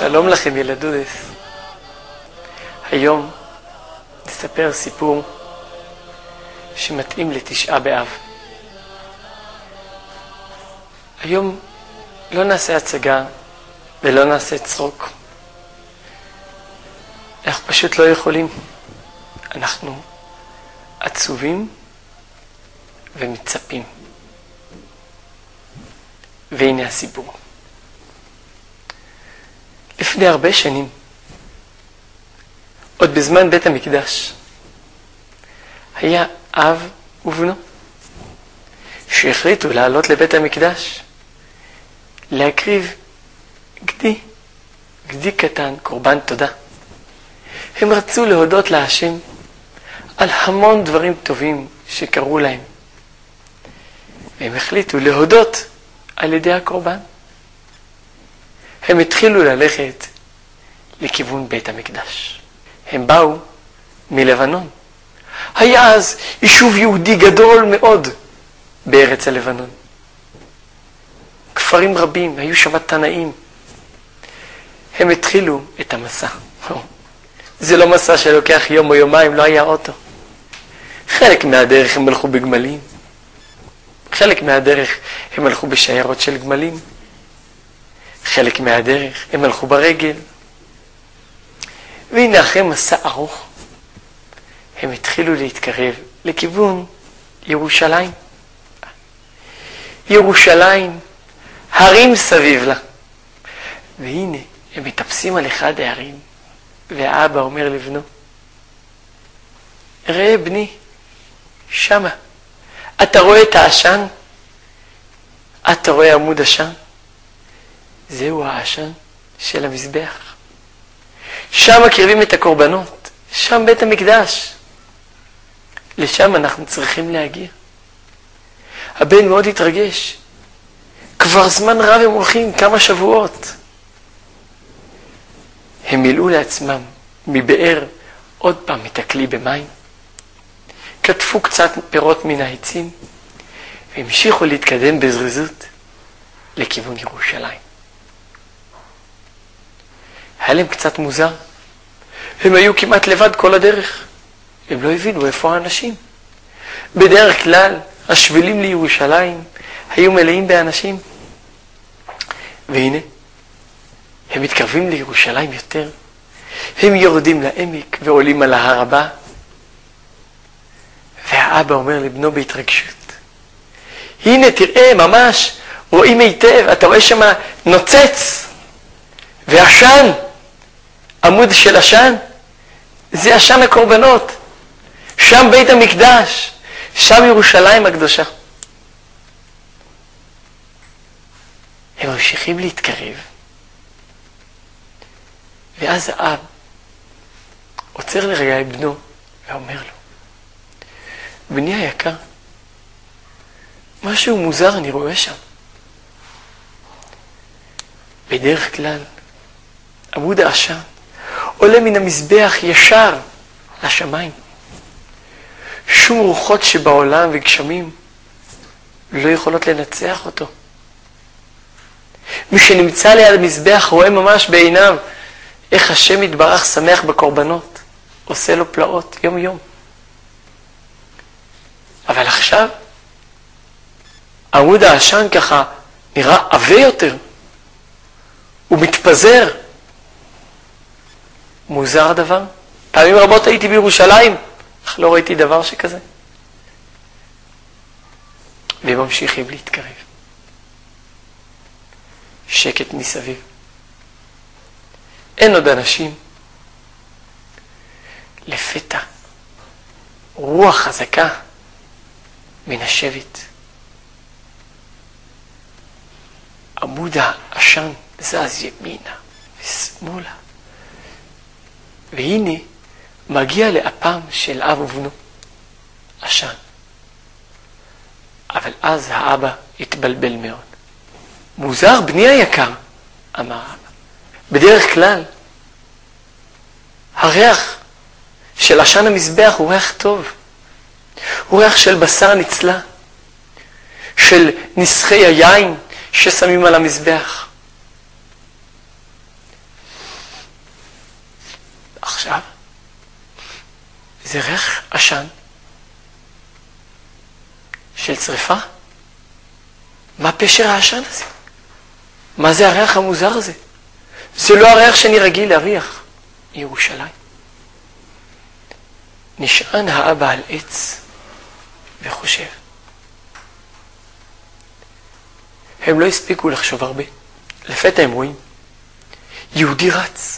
שלום לכם ילדודס. היום נספר סיפור שמתאים לתשעה באב. היום לא נעשה הצגה ולא נעשה צחוק. אנחנו פשוט לא יכולים. אנחנו עצובים ומצפים. והנה הסיפור. לפני הרבה שנים, עוד בזמן בית המקדש, היה אב ובנו שהחליטו לעלות לבית המקדש להקריב גדי קטן, קורבן תודה. הם רצו להודות להשם על המון דברים טובים שקרו להם, והם החליטו להודות על ידי הקורבן. הם התחילו ללכת לכיוון בית המקדש. הם באו מלבנון. היה אז יישוב יהודי גדול מאוד בארץ הלבנון. כפרים רבים, היו שם תנאים. הם התחילו את המסע. זה לא מסע שלוקח יום או יומיים, לא היה אוטו. חלק מהדרך הם הלכו בגמלים. חלק מהדרך הם הלכו בשיירות של גמלים. חלק מהדרך הם הלכו ברגל. והנה אחרי מסע ארוך, הם התחילו להתקרב לכיוון ירושלים. ירושלים, הרים סביב לה. והנה, הם מטפסים על אחד ההרים, והאבא אומר לבנו, ראה בני, שמה, אתה רואה את העשן? אתה רואה עמוד עשן? זהו העשן של המזבח. שם מקריבים את הקורבנות, שם בית המקדש. לשם אנחנו צריכים להגיע. הבן מאוד התרגש. כבר זמן רב הם הולכים, כמה שבועות. הם מילאו לעצמם מבאר עוד פעם את הכלי במים. כתפו קצת פירות מן העצים, והמשיכו להתקדם בזריזות לכיוון ירושלים. היה להם קצת מוזר. הם היו כמעט לבד כל הדרך. הם לא הבינו איפה האנשים. בדרך כלל, השבילים לירושלים היו מלאים באנשים. והנה, הם מתקרבים לירושלים יותר. הם יורדים לעמק ועולים על ההר הבא. והאבא אומר לבנו בהתרגשות, הנה תראה, ממש, רואים היטב, אתה רואה שמה נוצץ. ועשן, עמוד של עשן, זה עשן הקורבנות. שם בית המקדש, שם ירושלים הקדושה. הם ממשיכים להתקרב. ואז האב עוצר לרגע את בנו ואומר לו, בני היקר, משהו מוזר אני רואה שם. בדרך כלל, עמוד העשן עולה מן המזבח ישר לשמיים. שום רוחות שבעולם וגשמים לא יכולות לנצח אותו. מי שנמצא ליד המזבח רואה ממש בעיניו איך השם יתברך שמח בקורבנות, עושה לו פלאות יום יום. אבל עכשיו עמוד העשן ככה נראה עבה יותר, הוא מתפזר. מוזר הדבר. פעמים רבות הייתי בירושלים, אך לא ראיתי דבר שכזה. והם ממשיכים להתקרב. שקט מסביב. אין עוד אנשים. לפתע, רוח חזקה מנשבת. עמוד העשן זז ימינה ושמאלה. והנה מגיע לאפם של אב ובנו עשן. אבל אז האבא התבלבל מאוד. מוזר, בני היקר, אמר האבא. בדרך כלל הריח של עשן המזבח הוא ריח טוב. הוא ריח של בשר נצלה, של נסחי היין ששמים על המזבח. זה ריח עשן של שריפה. מה פשר העשן הזה? מה זה הריח המוזר הזה? זה לא הריח שאני רגיל להריח. ירושלים. נשען האבא על עץ וחושב. הם לא הספיקו לחשוב הרבה. לפתע הם רואים. יהודי רץ.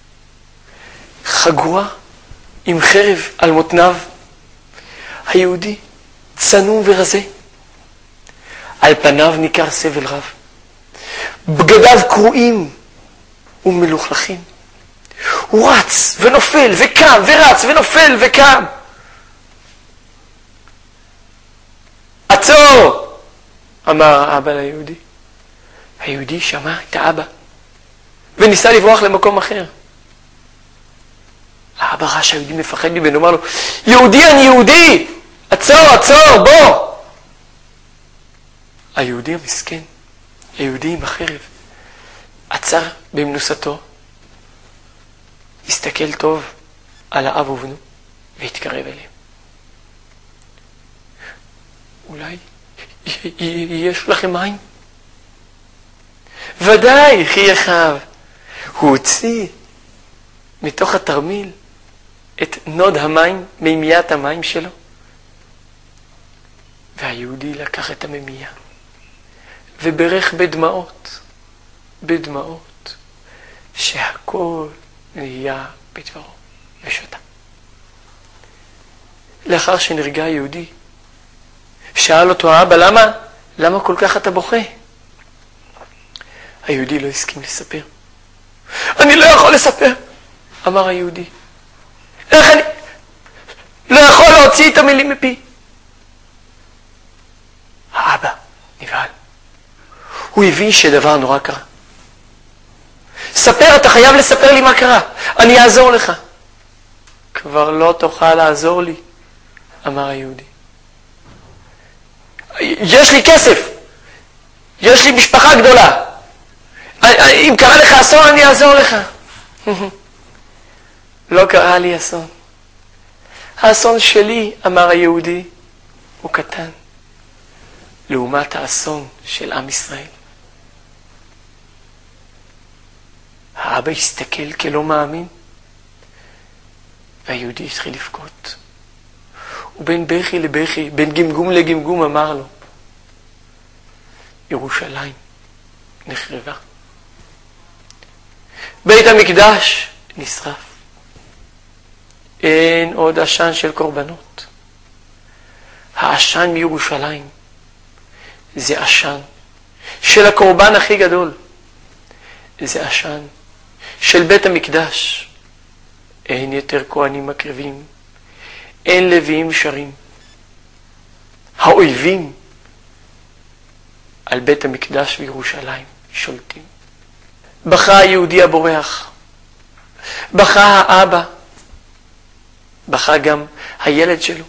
חגורה עם חרב על מותניו. היהודי צנום ורזה. על פניו ניכר סבל רב. בגדיו קרועים ומלוכלכים. הוא רץ ונופל וקם ורץ ונופל וקם. עצור! אמר האבא ליהודי. היהודי שמע את האבא וניסה לברוח למקום אחר. האבא ראה שהיהודי מפחד מבנו, אמר לו, יהודי, אני יהודי! עצור, עצור, בוא! היהודי המסכן, היהודי עם החרב, עצר במנוסתו, הסתכל טוב על האב ובנו והתקרב אליהם. אולי יש לכם מים? ודאי, חייך האב. הוא הוציא מתוך התרמיל את נוד המים, מימיית המים שלו. והיהודי לקח את הממייה וברך בדמעות, שהכל נהיה בדברו ושתה. לאחר שנרגע היהודי, שאל אותו האבא, למה כל כך אתה בוכה? היהודי לא הסכים לספר. אני לא יכול לספר, אמר היהודי. איך אני לא יכול להוציא את המילים מפי? האבא נבהל. הוא הבין שדבר נורא קרה. ספר, אתה חייב לספר לי מה קרה. אני אעזור לך. כבר לא תוכל לעזור לי, אמר היהודי. יש לי כסף. יש לי משפחה גדולה. אם קרה לך אסון, אני אעזור לך. לא קרה לי אסון. האסון שלי, אמר היהודי, הוא קטן. לעומת האסון של עם ישראל. האבא הסתכל כלא מאמין, והיהודי התחיל לבכות. ובין בכי לבכי, בין גמגום לגמגום אמר לו, ירושלים נחרבה. בית המקדש נשרף. אין עוד עשן של קורבנות. העשן מירושלים זה עשן של הקורבן הכי גדול. זה עשן של בית המקדש. אין יותר כהנים מקריבים, אין לוויים שרים. האויבים על בית המקדש בירושלים שולטים. בכה היהודי הבורח, בכה האבא, בכה גם הילד שלו.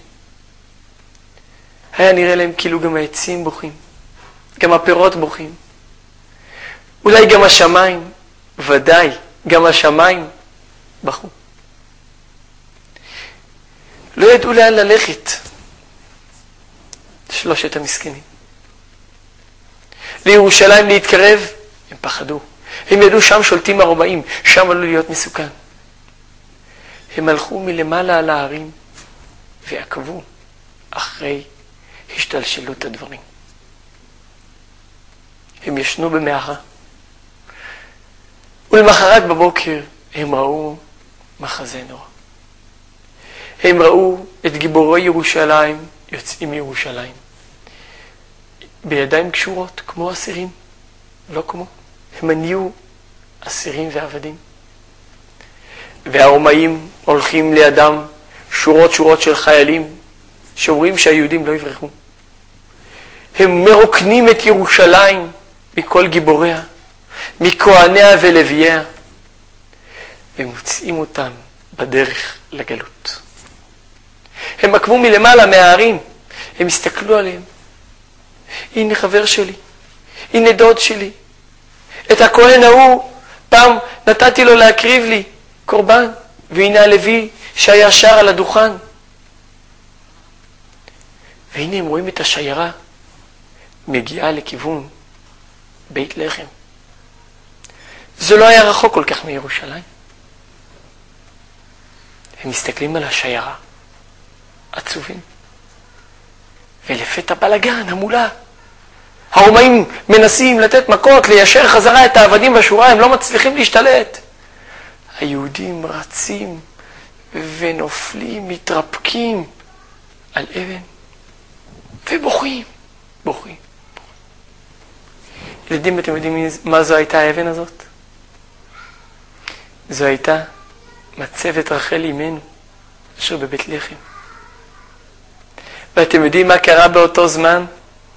היה נראה להם כאילו גם העצים בוכים, גם הפירות בוכים. אולי גם השמיים, ודאי, גם השמיים בכו. לא ידעו לאן ללכת, שלושת המסכנים. לירושלים להתקרב, הם פחדו. הם ידעו שם שולטים הרומאים, שם עלול להיות מסוכן. הם הלכו מלמעלה על ההרים ועקבו אחרי השתלשלות הדברים. הם ישנו במערה. ולמחרת בבוקר הם ראו מחזה נורא. הם ראו את גיבורי ירושלים יוצאים מירושלים. בידיים קשורות, כמו אסירים. לא כמו. הם נהיו אסירים ועבדים. והרומאים הולכים לידם שורות של חיילים שאומרים שהיהודים לא יברחו. הם מרוקנים את ירושלים מכל גיבוריה, מכהניה ולווייה, ומוצאים אותם בדרך לגלות. הם עקבו מלמעלה מהערים, הם הסתכלו עליהם. הנה חבר שלי, הנה דוד שלי. את הכהן ההוא פעם נתתי לו להקריב לי קורבן, והנה הלוי שהיה שר על הדוכן והנה הם רואים את השיירה מגיעה לכיוון בית לחם. זה לא היה רחוק כל כך מירושלים. הם מסתכלים על השיירה, עצובים. ולפתע בלגן, המולה. הרומאים מנסים לתת מכות, ליישר חזרה את העבדים בשורה, הם לא מצליחים להשתלט. היהודים רצים ונופלים, מתרפקים על אבן, ובוכים, בוכים. ילדים, אתם יודעים מה זו הייתה האבן הזאת? זו הייתה מצבת רחל אמנו, אשר בבית לחם. ואתם יודעים מה קרה באותו זמן?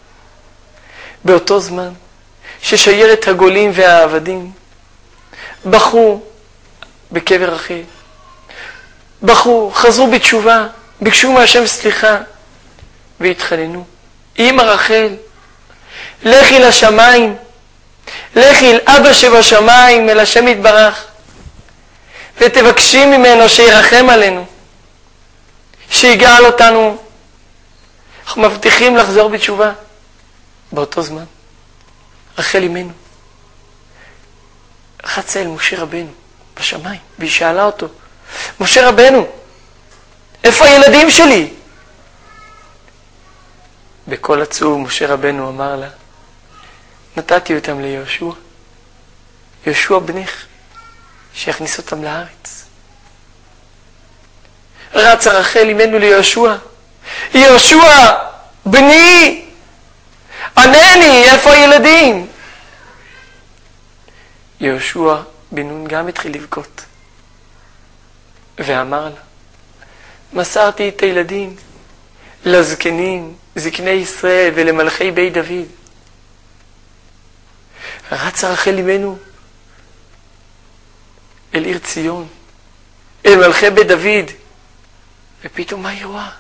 באותו זמן ששיירת הגולים והעבדים בכו בקבר רחל, בכו, חזרו בתשובה, ביקשו מהשם סליחה והתחננו. אמא רחל, לכי לשמיים, לכי אל אבא שבשמיים, אל השם יתברך, ותבקשי ממנו שירחם עלינו, שיגאל אותנו. אנחנו מבטיחים לחזור בתשובה. באותו זמן רחל אמנו רצה אל משה רבנו בשמיים, והיא שאלה אותו, משה רבנו, איפה הילדים שלי? בקול עצוב משה רבנו אמר לה, נתתי אותם ליהושע, יהושע בנך, שיכניס אותם לארץ. רצה רחל אמנו ליהושע, יהושע בני, ענה לי, איפה הילדים? יהושע בן נון גם התחיל לבכות ואמר לה, מסרתי את הילדים לזקנים, זקני ישראל ולמלכי בית דוד. רצה רחל אמנו אל עיר ציון, אל מלכי בית דוד, ופתאום מה היא רואה?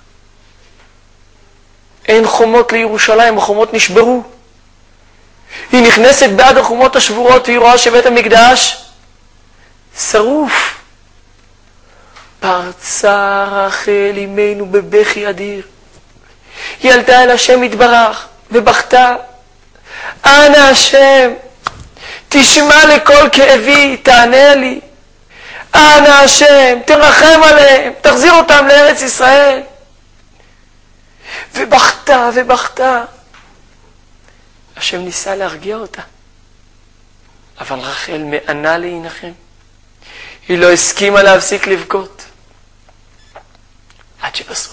אין חומות לירושלים, החומות נשברו. היא נכנסת בעד החומות השבורות, והיא רואה שבית המקדש שרוף. פרצה רחל אמנו בבכי אדיר. היא עלתה אל השם יתברך ובכתה, אנא השם, תשמע לכל כאבי, תענה לי. אנא השם, תרחם עליהם, תחזיר אותם לארץ ישראל. ובכתה ובכתה. השם ניסה להרגיע אותה, אבל רחל מענה להנחם. היא לא הסכימה להפסיק לבכות, עד שבסוף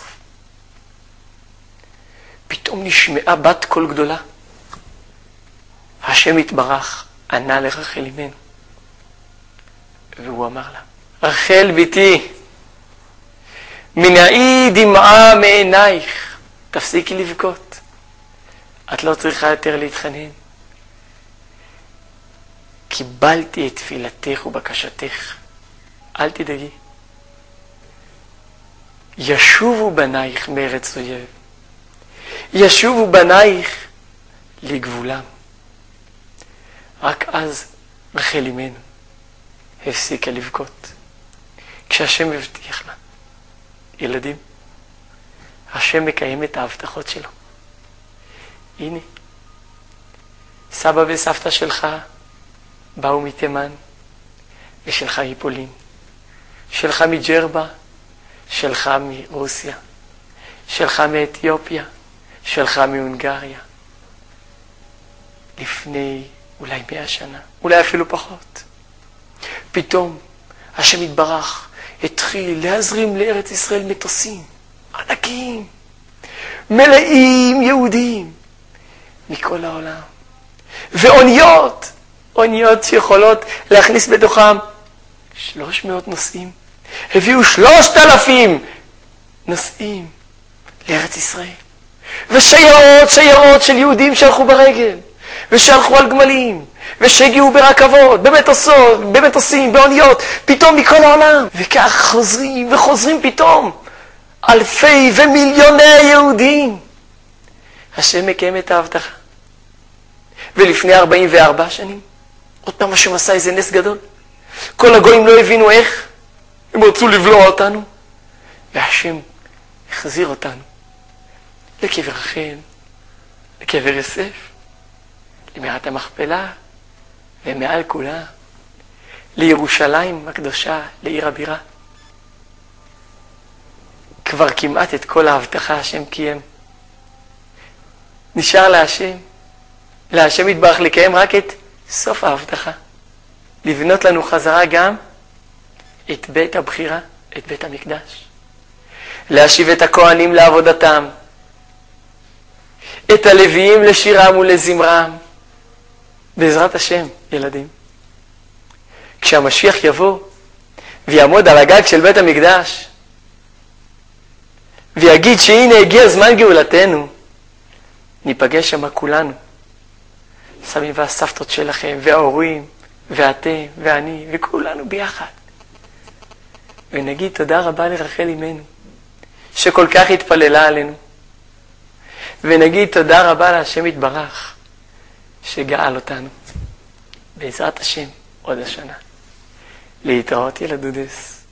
פתאום נשמעה בת קול גדולה. השם יתברך ענה לרחל אמנו, והוא אמר לה, רחל ביתי, מנעי דמעה מעינייך, תפסיקי לבכות, את לא צריכה יותר להתחנן. קיבלתי את תפילתך ובקשתך, אל תדאגי. ישובו בנייך מארץ אויב, ישובו בנייך לגבולם. רק אז רחל אמנו הפסיקה לבכות. כשהשם הבטיח לה, ילדים, השם מקיים את ההבטחות שלו. הנה, סבא וסבתא שלך באו מתימן, ושלך מפולין, שלך מג'רבה, שלך מרוסיה, שלך מאתיופיה, שלך מהונגריה. לפני אולי 100 שנה, אולי אפילו פחות. פתאום השם יתברך התחיל להזרים לארץ ישראל מטוסים ענקיים, מלאים יהודים מכל העולם. ואוניות, אוניות שיכולות להכניס בתוכם 300 נוסעים. הביאו 3,000 נוסעים לארץ ישראל. ושיירות, שיירות של יהודים שהלכו ברגל, ושהלכו על גמלים, ושהגיעו ברכבות, במטוסים, באוניות, פתאום מכל העולם. וכך חוזרים וחוזרים פתאום אלפי ומיליוני יהודים. השם מקיים את ההבטחה. ולפני 44 שנים, עוד פעם השם עשה איזה נס גדול. כל הגויים לא הבינו איך, הם רצו לבלוע אותנו, והשם החזיר אותנו לקבר רחל, לקבר יוסף, למערת המכפלה, ומעל כולה, לירושלים הקדושה, לעיר הבירה. כבר כמעט את כל ההבטחה השם קיים. נשאר להשם יתברך לקיים רק את סוף ההבטחה. לבנות לנו חזרה גם את בית הבחירה, את בית המקדש. להשיב את הכהנים לעבודתם, את הלוויים לשירם ולזמרם. בעזרת השם, ילדים. כשהמשיח יבוא ויעמוד על הגג של בית המקדש, ויגיד שהנה הגיע זמן גאולתנו, ניפגש שם כולנו, סבים והסבתות שלכם, וההורים, ואתם, ואני, וכולנו ביחד. ונגיד תודה רבה לרחל אמנו, שכל כך התפללה עלינו. ונגיד תודה רבה להשם יתברך, שגאל אותנו. בעזרת השם, עוד השנה. להתראות ילדודס.